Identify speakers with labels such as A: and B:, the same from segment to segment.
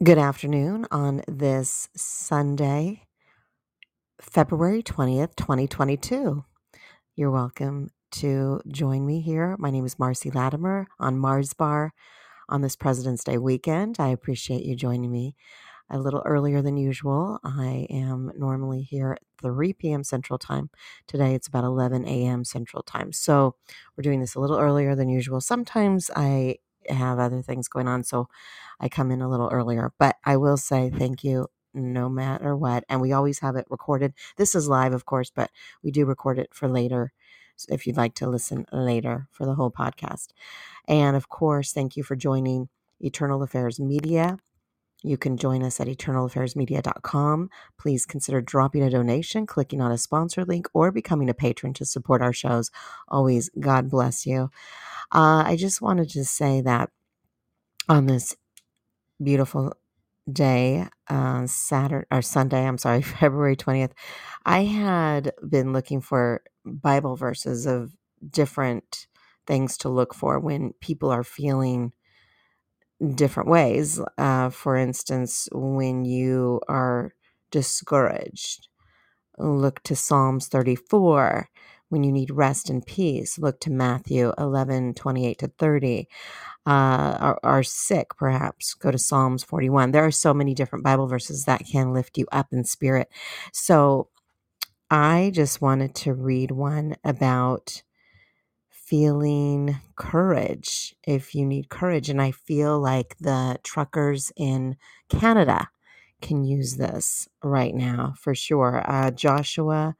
A: Good afternoon on this Sunday, February 20th, 2022. You're welcome to join me here. My name is Marcy Latimer on Mars Bar on this President's Day weekend. I appreciate you joining me a little earlier than usual. I am normally here at 3 p.m. Central Time. Today it's about 11 a.m. Central Time. So we're doing this a little earlier than usual. Sometimes I have other things going on, so I come in a little earlier. But I will say thank you no matter what. And we always have it recorded. This is live, of course, but we do record it for later if you'd like to listen later for the whole podcast. And of course, thank you for joining Eternal Affairs Media. You can join us at eternalaffairsmedia.com. Please consider dropping a donation, clicking on a sponsor link, or becoming a patron to support our shows. Always, God bless you. I just wanted to say that on this beautiful day, Sunday, February 20th, I had been looking for Bible verses of different things to look for when people are feeling different ways. For instance, when you are discouraged, look to Psalms 34. When you need rest and peace, look to Matthew 11:28-30. Are sick, perhaps, go to Psalms 41. There are so many different Bible verses that can lift you up in spirit. So I just wanted to read one about feeling courage, if you need courage. And I feel like the truckers in Canada can use this right now for sure. Joshua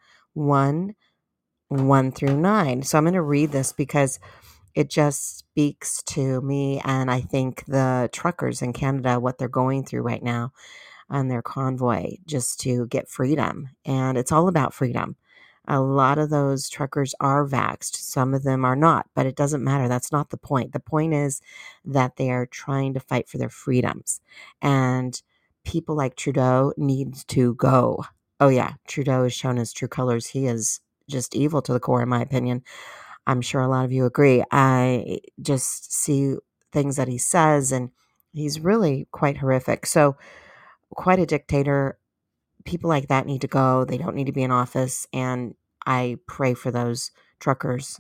A: 1:1-9. So I'm going to read this because it just speaks to me, and I think the truckers in Canada, what they're going through right now on their convoy just to get freedom. And it's all about freedom. A lot of those truckers are vaxxed. Some of them are not, but it doesn't matter. That's not the point. The point is that they are trying to fight for their freedoms. And people like Trudeau needs to go. Oh yeah, Trudeau is shown his true colors. He is just evil to the core, in my opinion. I'm sure a lot of you agree. I just see things that he says, and he's really quite horrific. So, quite a dictator. People like that need to go. They don't need to be in office. And I pray for those truckers.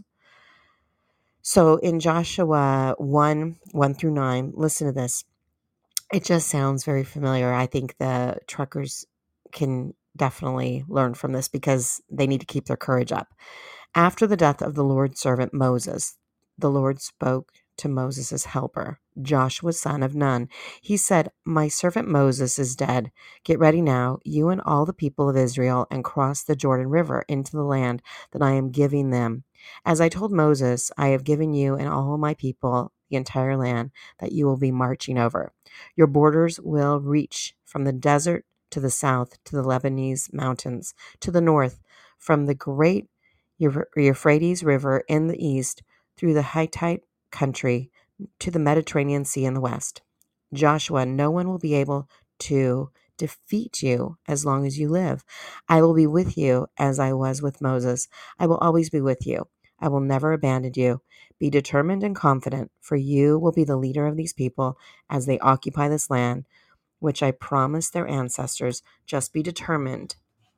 A: So in Joshua 1:1-9, listen to this. It just sounds very familiar. I think the truckers can definitely learn from this because they need to keep their courage up. After the death of the Lord's servant Moses, the Lord spoke to Moses' helper, Joshua son of Nun. He said, "My servant Moses is dead. Get ready now, you and all the people of Israel, and cross the Jordan River into the land that I am giving them. As I told Moses, I have given you and all my people the entire land that you will be marching over. Your borders will reach from the desert to the south to the Lebanese mountains, to the north, from the great Euphrates River in the east through the Hittite country to the Mediterranean Sea in the west. Joshua, no one will be able to defeat you as long as you live. I will be with you as I was with Moses. I will always be with you. I will never abandon you. Be determined and confident, for you will be the leader of these people as they occupy this land, which I promised their ancestors. Just be determined,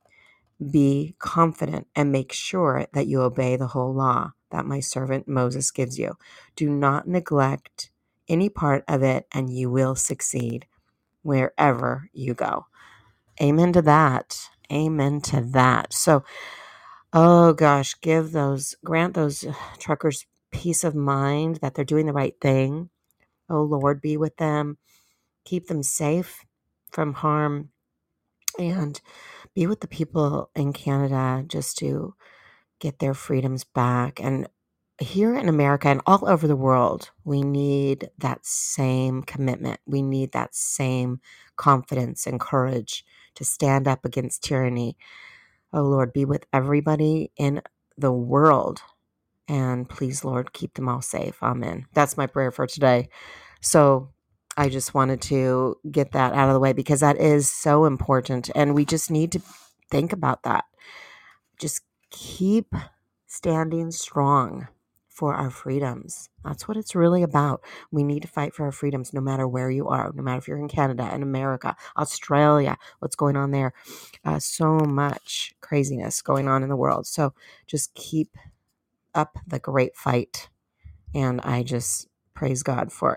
A: be confident, and make sure that you obey the whole law that my servant Moses gives you. Do not neglect any part of it, and you will succeed wherever you go." Amen to that. Amen to that. So, oh gosh, grant those truckers peace of mind that they're doing the right thing. Oh Lord, be with them. Keep them safe from harm, and be with the people in Canada just to get their freedoms back. And here in America and all over the world, we need that same commitment. We need that same confidence and courage to stand up against tyranny. Oh Lord, be with everybody in the world. And please, Lord, keep them all safe. Amen. That's my prayer for today. So I just wanted to get that out of the way because that is so important. And we just need to think about that. Just keep standing strong for our freedoms. That's what it's really about. We need to fight for our freedoms no matter where you are, no matter if you're in Canada, in America, Australia, what's going on there. So much craziness going on in the world. So just keep up the great fight. And I just praise God for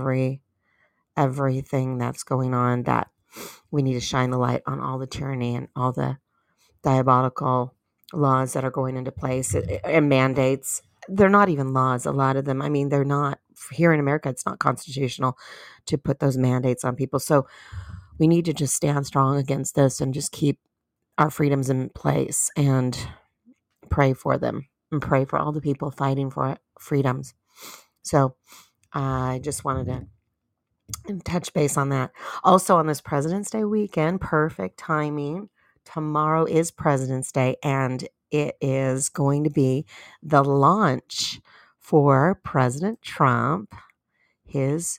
A: everything that's going on, that we need to shine the light on all the tyranny and all the diabolical laws that are going into place and mandates. They're not even laws, a lot of them. I mean, they're not, here in America, it's not constitutional to put those mandates on people. So we need to just stand strong against this and just keep our freedoms in place and pray for them and pray for all the people fighting for freedoms. So I just wanted to touch base on that. Also, on this President's Day weekend, perfect timing. Tomorrow is President's Day, and it is going to be the launch for President Trump, his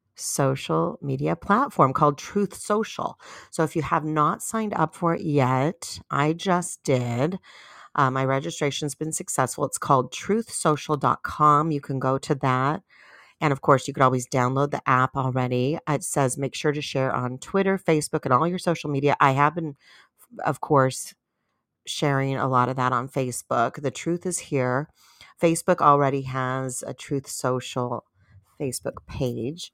A: social media platform called Truth Social. So if you have not signed up for it yet, I just did. My registration's been successful. It's called truthsocial.com. You can go to that. And of course, you could always download the app already. It says make sure to share on Twitter, Facebook, and all your social media. I have been, of course, sharing a lot of that on Facebook. The truth is here. Facebook already has a Truth Social Facebook page.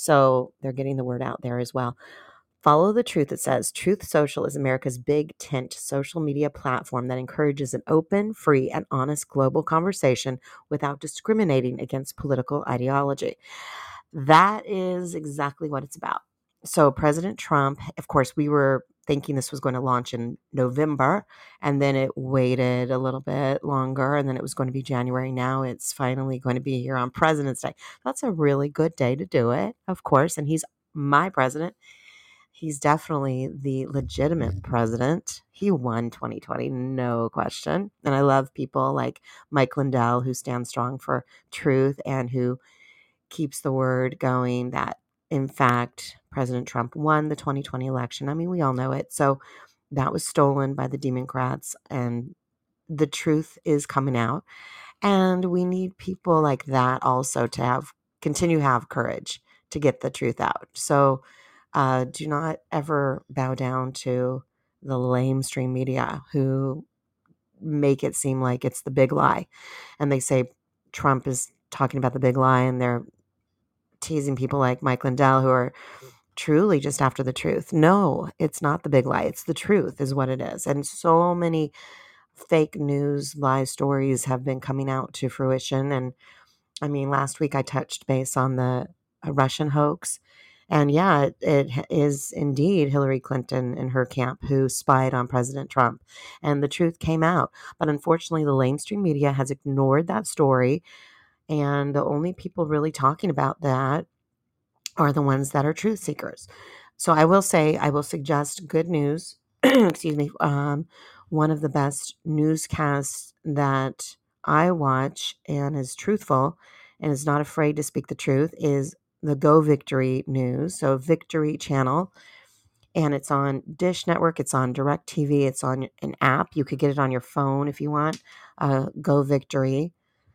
A: So they're getting the word out there as well. Follow the truth, it says. Truth Social is America's big tent social media platform that encourages an open, free, and honest global conversation without discriminating against political ideology. That is exactly what it's about. So President Trump, of course, we were thinking this was going to launch in November, and then it waited a little bit longer, and then it was going to be January. Now it's finally going to be here on President's Day. That's a really good day to do it, of course, and he's my president. He's definitely the legitimate president. He won 2020, no question. And I love people like Mike Lindell, who stands strong for truth and who keeps the word going that, in fact, President Trump won the 2020 election. I mean, we all know it. So that was stolen by the Democrats, and the truth is coming out. And we need people like that also to continue to have courage to get the truth out. So do not ever bow down to the lamestream media who make it seem like it's the big lie. And they say Trump is talking about the big lie, and they're teasing people like Mike Lindell who are truly just after the truth. No, it's not the big lie. It's the truth is what it is. And so many fake news lie stories have been coming out to fruition. And I mean, last week I touched base on the Russian hoax. And yeah, it is indeed Hillary Clinton and her camp who spied on President Trump. And the truth came out. But unfortunately, the lamestream media has ignored that story. And the only people really talking about that are the ones that are truth seekers. So I will say, I will suggest Good News, excuse me, one of the best newscasts that I watch and is truthful and is not afraid to speak the truth is the Go Victory News. So Victory Channel, and it's on Dish Network, it's on DirecTV, it's on an app. You could get it on your phone if you want. Go Victory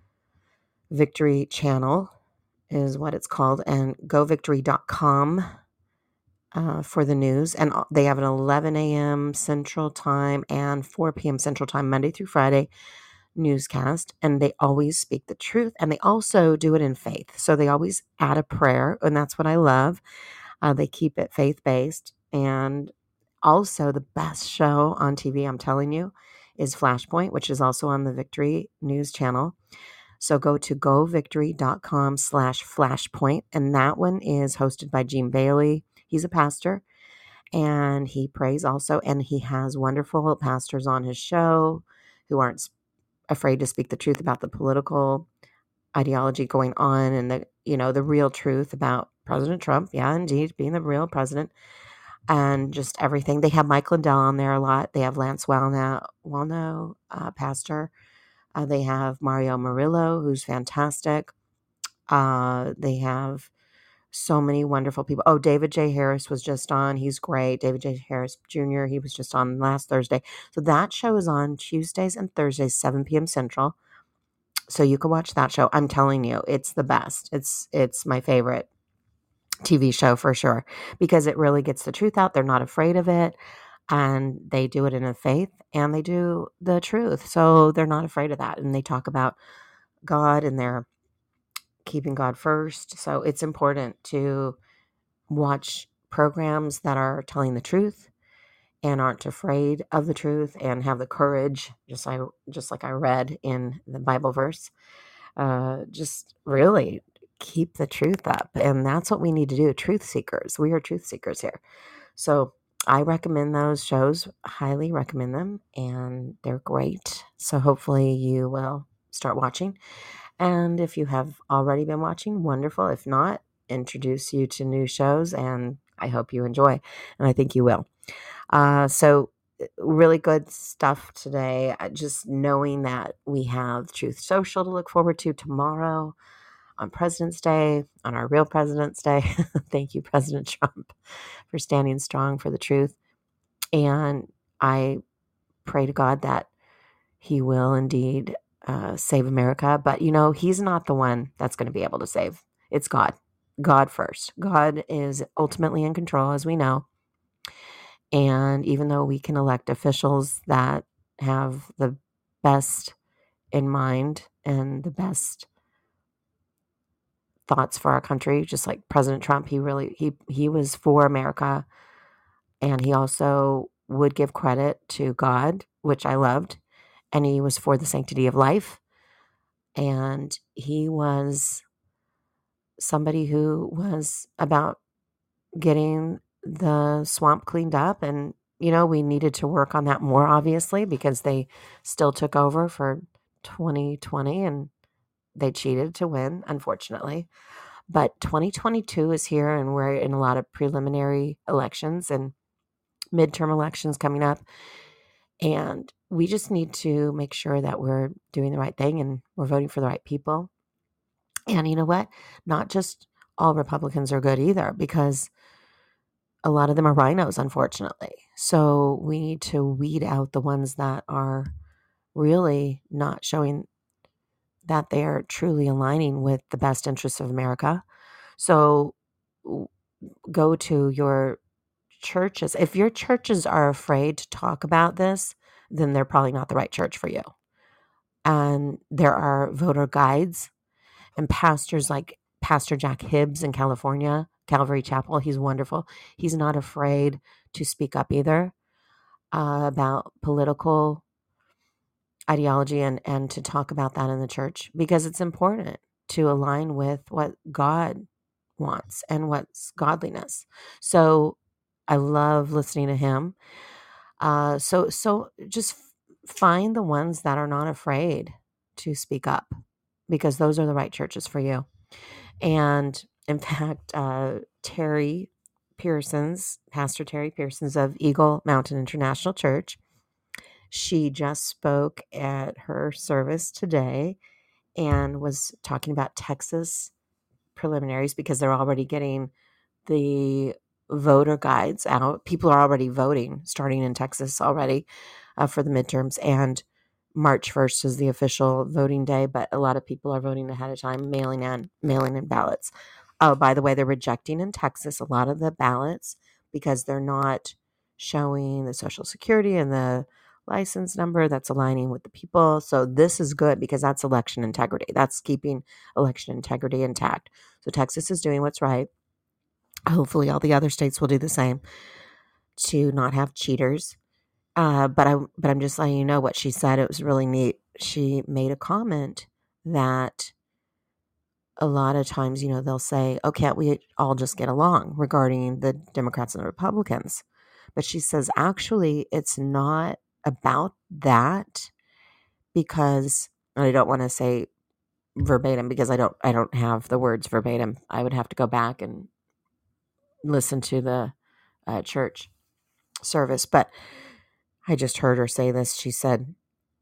A: Channel is what it's called, and govictory.com for the news. And they have an 11 a.m. Central Time and 4 p.m. Central Time, Monday through Friday newscast. And they always speak the truth. And they also do it in faith. So they always add a prayer. And that's what I love. They keep it faith-based. And also the best show on TV, I'm telling you, is Flashpoint, which is also on the Victory News channel. So go to govictory.com/flashpoint. And that one is hosted by Gene Bailey. He's a pastor and he prays also. And he has wonderful pastors on his show who aren't afraid to speak the truth about the political ideology going on and the real truth about President Trump. Yeah, indeed, being the real president and just everything. They have Mike Lindell on there a lot. They have Lance Wallnau, pastor. They have Mario Murillo, who's fantastic. They have so many wonderful people. Oh, David J. Harris was just on. He's great. David J. Harris Jr., he was just on last Thursday. So that show is on Tuesdays and Thursdays, 7 p.m. Central. So you can watch that show. I'm telling you, it's the best. It's my favorite TV show for sure because it really gets the truth out. They're not afraid of it, and they do it in a faith and they do the truth. So they're not afraid of that, and they talk about God and they're keeping God first. So it's important to watch programs that are telling the truth and aren't afraid of the truth and have the courage, just like I read in the Bible verse. Just really keep the truth up, and that's what we need to do. Truth seekers, we are truth seekers here. So I recommend those shows, highly recommend them, and they're great. So hopefully you will start watching. And if you have already been watching, wonderful. If not, introduce you to new shows, and I hope you enjoy, and I think you will. So really good stuff today. Just knowing that we have Truth Social to look forward to tomorrow on President's Day, on our real President's Day. Thank you, President Trump, for standing strong for the truth. And I pray to God that he will indeed save America. But, he's not the one that's going to be able to save. It's God. God first. God is ultimately in control, as we know. And even though we can elect officials that have the best in mind and the best thoughts for our country, just like President Trump, he was for America, and he also would give credit to God, which I loved, and he was for the sanctity of life, and he was somebody who was about getting the swamp cleaned up. And we needed to work on that more, obviously, because they still took over for 2020 and they cheated to win, unfortunately. But 2022 is here, and we're in a lot of preliminary elections and midterm elections coming up. And we just need to make sure that we're doing the right thing and we're voting for the right people. And you know what? Not just all Republicans are good either, because a lot of them are rhinos, unfortunately. So we need to weed out the ones that are really not showing that they are truly aligning with the best interests of America. So go to your churches. If your churches are afraid to talk about this, then they're probably not the right church for you. And there are voter guides and pastors like Pastor Jack Hibbs in California, Calvary Chapel. He's wonderful. He's not afraid to speak up either about political ideology and to talk about that in the church, because it's important to align with what God wants and what's godliness. So I love listening to him. So just find the ones that are not afraid to speak up, because those are the right churches for you. And in fact, Pastor Terry Pearsons of Eagle Mountain International Church, she just spoke at her service today and was talking about Texas preliminaries, because they're already getting the voter guides out. People are already voting, starting in Texas already for the midterms. And March 1st is the official voting day, but a lot of people are voting ahead of time, mailing in ballots. Oh, by the way, they're rejecting in Texas a lot of the ballots because they're not showing the Social Security and the license number that's aligning with the people. So this is good because that's election integrity. That's keeping election integrity intact. So Texas is doing what's right. Hopefully all the other states will do the same to not have cheaters. But I'm just letting you know what she said. It was really neat. She made a comment that a lot of times, they'll say, "Oh, can't we all just get along?" regarding the Democrats and the Republicans. But she says, actually, it's not about that, because, and I don't want to say verbatim because I don't have the words verbatim. I would have to go back and listen to the church service, but I just heard her say this. She said,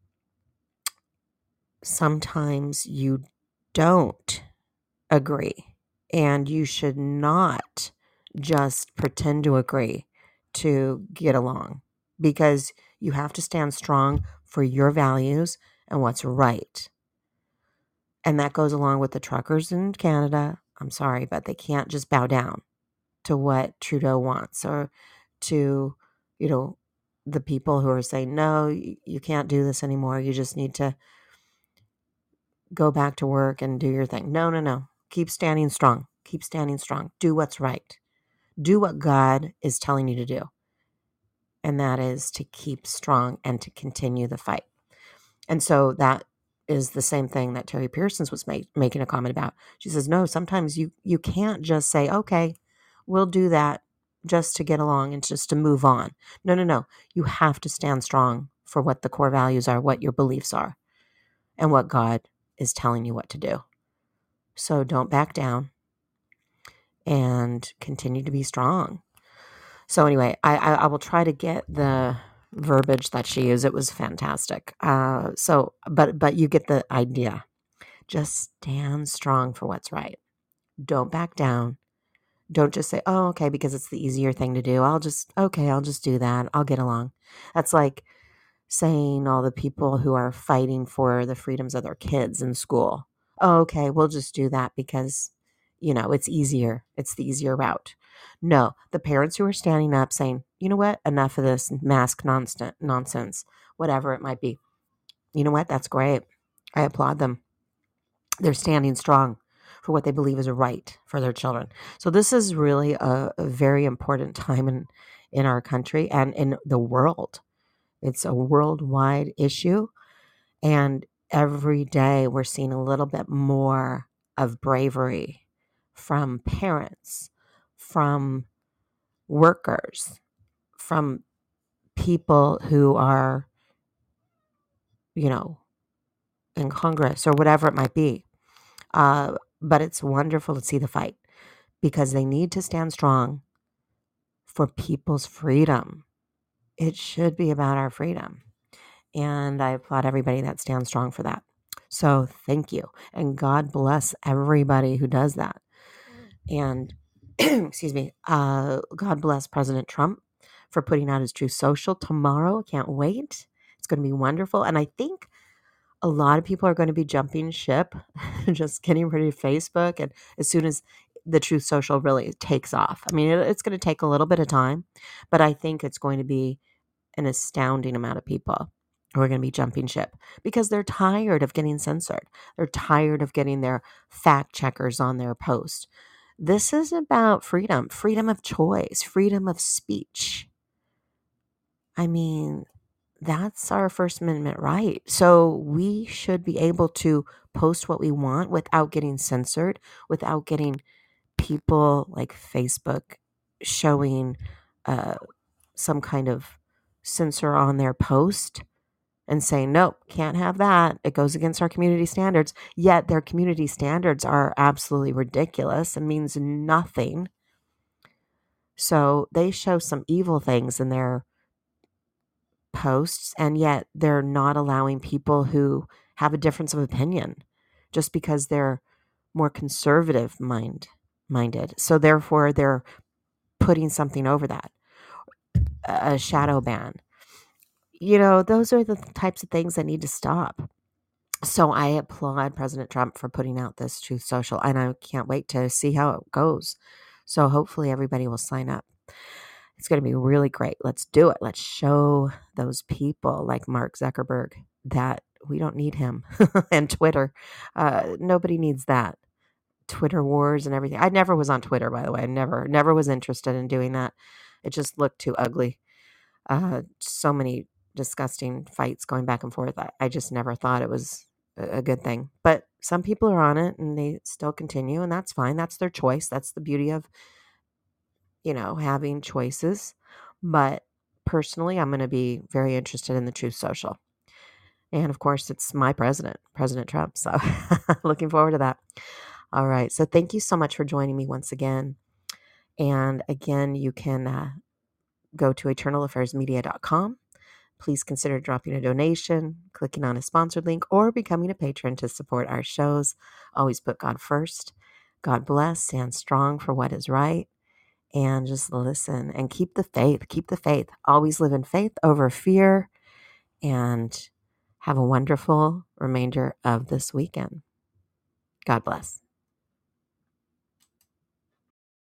A: sometimes you don't agree, and you should not just pretend to agree to get along, because you have to stand strong for your values and what's right. And that goes along with the truckers in Canada. I'm sorry, but they can't just bow down to what Trudeau wants, or to, you know, the people who are saying, no, you can't do this anymore. You just need to go back to work and do your thing. No, no, no. Keep standing strong. Keep standing strong. Do what's right. Do what God is telling you to do. And that is to keep strong and to continue the fight. And so that is the same thing that Terry Pearsons was making a comment about. She says, no, sometimes you can't just say, okay, we'll do that just to get along and just to move on. No, no, no. You have to stand strong for what the core values are, what your beliefs are, and what God is telling you what to do. So don't back down and continue to be strong. So anyway, I will try to get the verbiage that she used. It was fantastic. But you get the idea. Just stand strong for what's right. Don't back down. Don't just say, oh, okay, because it's the easier thing to do. I'll just do that. I'll get along. That's like saying all the people who are fighting for the freedoms of their kids in school. Oh, okay, we'll just do that because, it's easier. It's the easier route. No, the parents who are standing up saying, you know what, enough of this mask nonsense, whatever it might be. You know what, that's great. I applaud them. They're standing strong for what they believe is right for their children. So this is really a very important time in our country and in the world. It's a worldwide issue. And every day we're seeing a little bit more of bravery from parents, from workers, from people who are, in Congress or whatever it might be. But it's wonderful to see the fight because they need to stand strong for people's freedom. It should be about our freedom. And I applaud everybody that stands strong for that. So thank you. And God bless everybody who does that. And excuse me, God bless President Trump for putting out his Truth Social tomorrow. I can't wait. It's going to be wonderful. And I think a lot of people are going to be jumping ship, just getting rid of Facebook. And as soon as the Truth Social really takes off, I mean, it's going to take a little bit of time, but I think it's going to be an astounding amount of people who are going to be jumping ship because they're tired of getting censored. They're tired of getting their fact checkers on their post. This is about freedom of choice, freedom of speech. I mean, that's our First Amendment right. So we should be able to post what we want without getting censored, without getting people like Facebook showing some kind of censor on their post and saying, nope, can't have that. It goes against our community standards. Yet their community standards are absolutely ridiculous and means nothing. So they show some evil things in their posts, and yet they're not allowing people who have a difference of opinion just because they're more conservative minded. So therefore they're putting something over that, a shadow ban. Those are the types of things that need to stop. So I applaud President Trump for putting out this Truth Social, and I can't wait to see how it goes. So hopefully everybody will sign up. It's going to be really great. Let's do it. Let's show those people like Mark Zuckerberg that we don't need him and Twitter. Nobody needs that. Twitter wars and everything. I never was on Twitter, by the way. I never was interested in doing that. It just looked too ugly. So many disgusting fights going back and forth. I just never thought it was a good thing. But some people are on it and they still continue, and that's fine. That's their choice. That's the beauty of, having choices. But personally, I'm going to be very interested in the Truth Social. And of course, it's my President Trump. So looking forward to that. All right. So thank you so much for joining me once again. And again, you can go to eternalaffairsmedia.com. Please consider dropping a donation, clicking on a sponsored link, or becoming a patron to support our shows. Always put God first. God bless. Stand strong for what is right. And just listen and keep the faith. Keep the faith. Always live in faith over fear. And have a wonderful remainder of this weekend. God bless.